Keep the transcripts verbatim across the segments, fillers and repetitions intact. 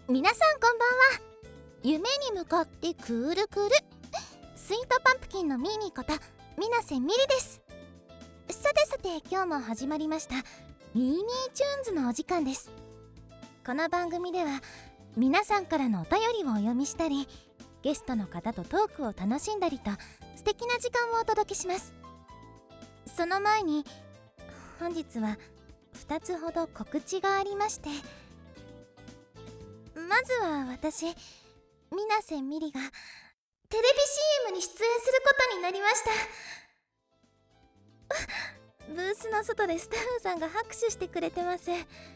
皆さんこんばんは。夢に向かってクールクールスイートパンプキンのミーミーこと水瀬みりです。さてさて、今日も始まりましたミーミーチューンズのお時間です。この番組では皆さんからのお便りをお読みしたり、ゲストの方とトークを楽しんだりと素敵な時間をお届けします。その前に本日はふたつほど告知がありまして、まずは私、水瀬みりがテレビ シーエム に出演することになりました。ブースの外でスタッフさんが拍手してくれてます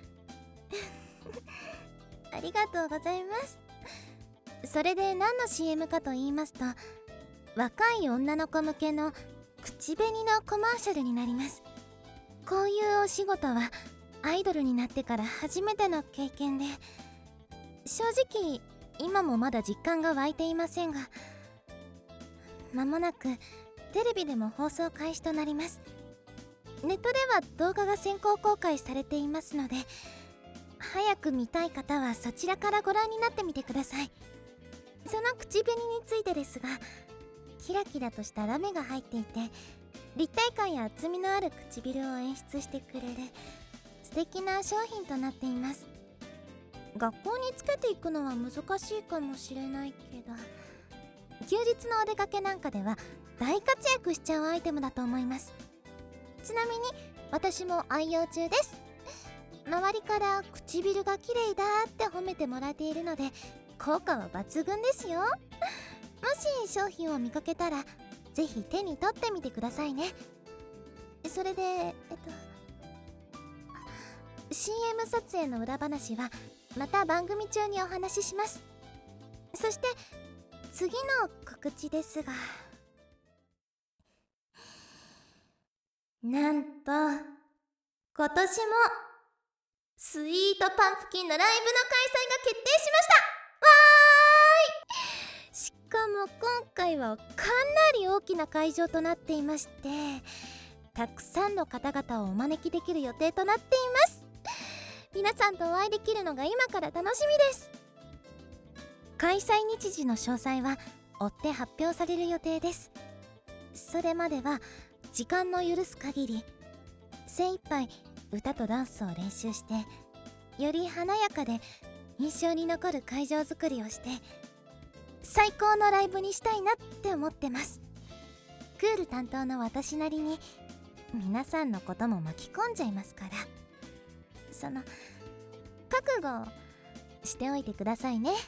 ありがとうございます。それで何の シーエム かと言いますと、若い女の子向けの口紅のコマーシャルになります。こういうお仕事はアイドルになってから初めての経験で、正直今もまだ実感が湧いていませんが、間もなくテレビでも放送開始となります。ネットでは動画が先行公開されていますので、早く見たい方はそちらからご覧になってみてください。その口紅についてですが、キラキラとしたラメが入っていて、立体感や厚みのある唇を演出してくれる素敵な商品となっています。学校につけていくのは難しいかもしれないけど、休日のお出かけなんかでは大活躍しちゃうアイテムだと思います。ちなみに私も愛用中です。周りから唇が綺麗だって褒めてもらえているので、効果は抜群ですよ。もし商品を見かけたらぜひ手に取ってみてくださいね。それでえっと シーエム 撮影の裏話はまた番組中にお話しします。そして次の告知ですが、なんと今年もスイートパンプキンのライブの開催が決定しました。わーい。しかも今回はかなり大きな会場となっていまして、たくさんの方々をお招きできる予定となっています。皆さんとお会いできるのが今から楽しみです。開催日時の詳細は追って発表される予定です。それまでは時間の許す限り精一杯歌とダンスを練習して、より華やかで印象に残る会場作りをして最高のライブにしたいなって思ってます。クール担当の私なりに皆さんのことも巻き込んじゃいますから、その覚悟しておいてくださいね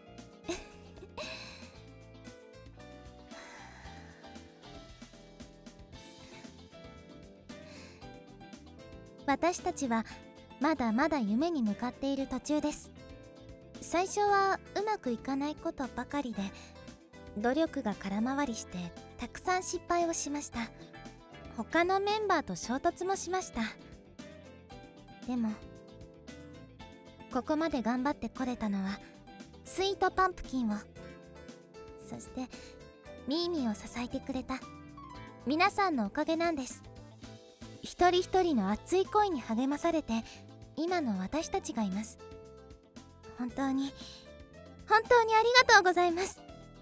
私たちはまだまだ夢に向かっている途中です。最初はうまくいかないことばかりで、努力が空回りしてたくさん失敗をしました。他のメンバーと衝突もしました。でもここまで頑張ってこれたのはスイートパンプキンを、そしてミーミーを支えてくれた皆さんのおかげなんです。一人一人の熱い恋に励まされて今の私たちがいます。本当に本当にありがとうございます。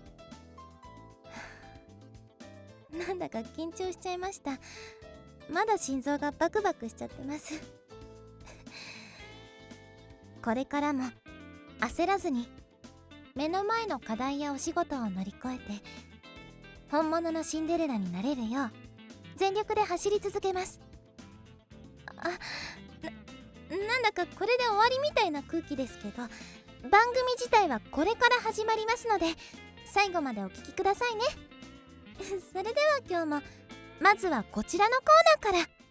なんだか緊張しちゃいました。まだ心臓がバクバクしちゃってますこれからも焦らずに目の前の課題やお仕事を乗り越えて本物のシンデレラになれるよう全力で走り続けます。あ、な、なんだかこれで終わりみたいな空気ですけど、番組自体はこれから始まりますので最後までお聞きくださいねそれでは今日もまずはこちらのコーナーから。